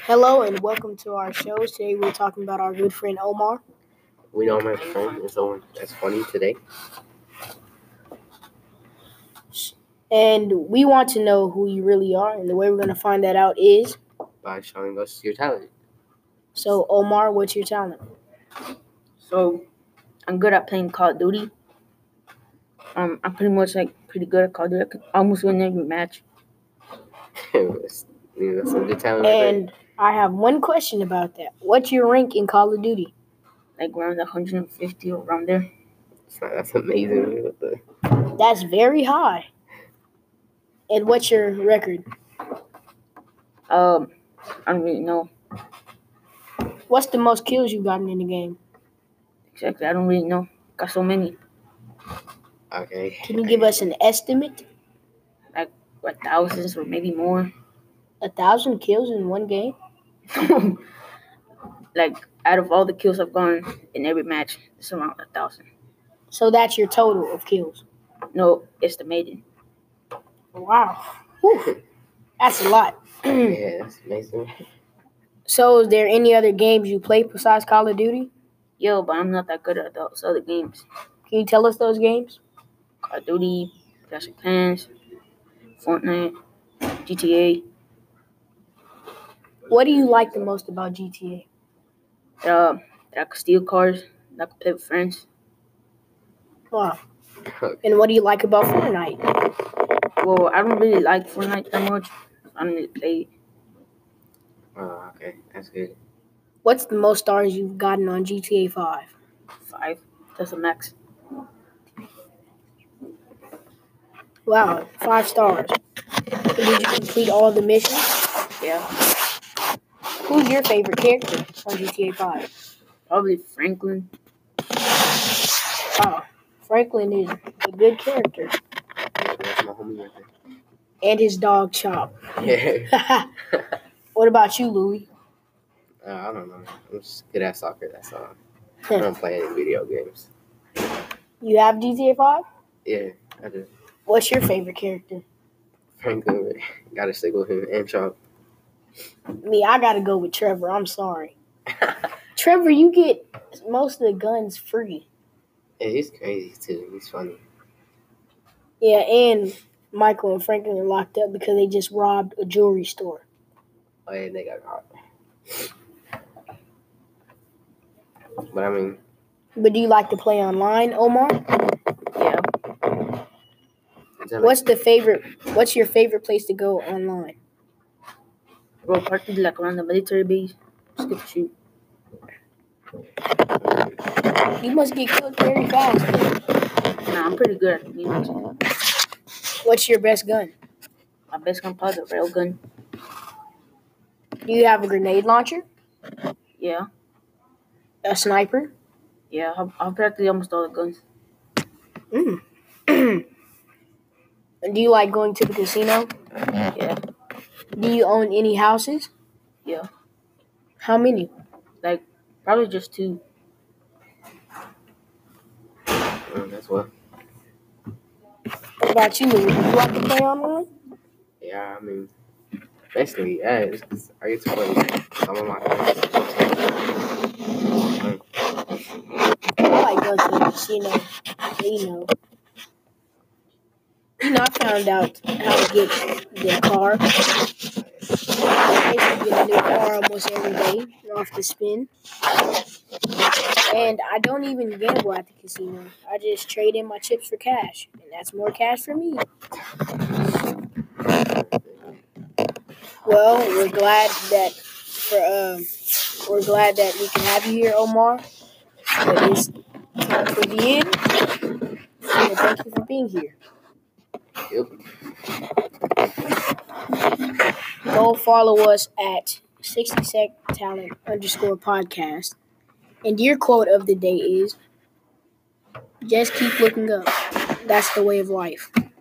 Hello and welcome to our show. Today we're talking about our good friend Omar. We know my friend is someone that's funny today. And we want to know who you really are, and the way we're going to find that out is By showing us your talent. So Omar, what's your talent? So, I'm good at playing Call of Duty. I'm pretty much pretty good at Call of Duty. I can almost win every match. That's some good talent. And I have one question about that. What's your rank in Call of Duty? Like around 150 or around there. That's amazing. That's very high. And what's your record? I don't really know. What's the most kills you've gotten in the game? Exactly, I don't really know. Got so many. Okay. Can you give us an estimate? Like thousands or maybe more. 1,000 kills in one game? Like out of all the kills I've gotten in every match, it's around 1,000. So that's your total of kills? No, estimated. Wow. Whew. That's a lot. Yeah, that's amazing. So is there any other games you play besides Call of Duty? Yo, but I'm not that good at those other games. Can you tell us those games? Call of Duty, Clash of Clans, Fortnite, GTA. What do you like the most about GTA? That I could steal cars, that I could play with friends. Wow. And what do you like about Fortnite? Well, I don't really like Fortnite that much. I don't really play it. Oh, okay. That's good. What's the most stars you've gotten on GTA 5? 5. That's the max. Wow, 5 stars. And did you complete all the missions? Yeah. Who's your favorite character on GTA 5? Probably Franklin. Oh, Franklin is a good character. That's my homie right there. And his dog Chop. Yeah. What about you, Louie? I don't know. I'm just good at soccer, that's all. I don't play any video games. You have GTA 5? Yeah, I do. What's your favorite character? Franklin, gotta stick with him and Chop. Me, I gotta go with Trevor. I'm sorry. Trevor, you get most of the guns free. Yeah, he's crazy too. He's funny. Yeah, and Michael and Franklin are locked up because they just robbed a jewelry store. Oh yeah, they got caught. But I mean, But do you like to play online, Omar? Yeah. What's your favorite place to go online? Bro, party like around the military base. Just get to shoot. You must get killed very fast. Nah, I'm pretty good at music. What's your best gun? My best gun probably the railgun. Do you have a grenade launcher? Yeah. A sniper? Yeah, I've practically almost all the guns. Do you like going to the casino? Yeah. Do you own any houses? Yeah. How many? Like, probably just 2. that's what. What about you, Louie? Do you like to play online? Yeah, I mean, basically, yeah. It's just, I get to play with some of my friends. I like going to the casino. I found out how to get the car. I used to get a new car almost every day off the spin. And I don't even gamble at the casino. I just trade in my chips for cash. And that's more cash for me. Well, we're glad that we can have you here, Omar. But it's time for the end. And thank you for being here. Yep. Go follow us at 60sectalent _podcast. And your quote of the day is, just keep looking up. That's the way of life.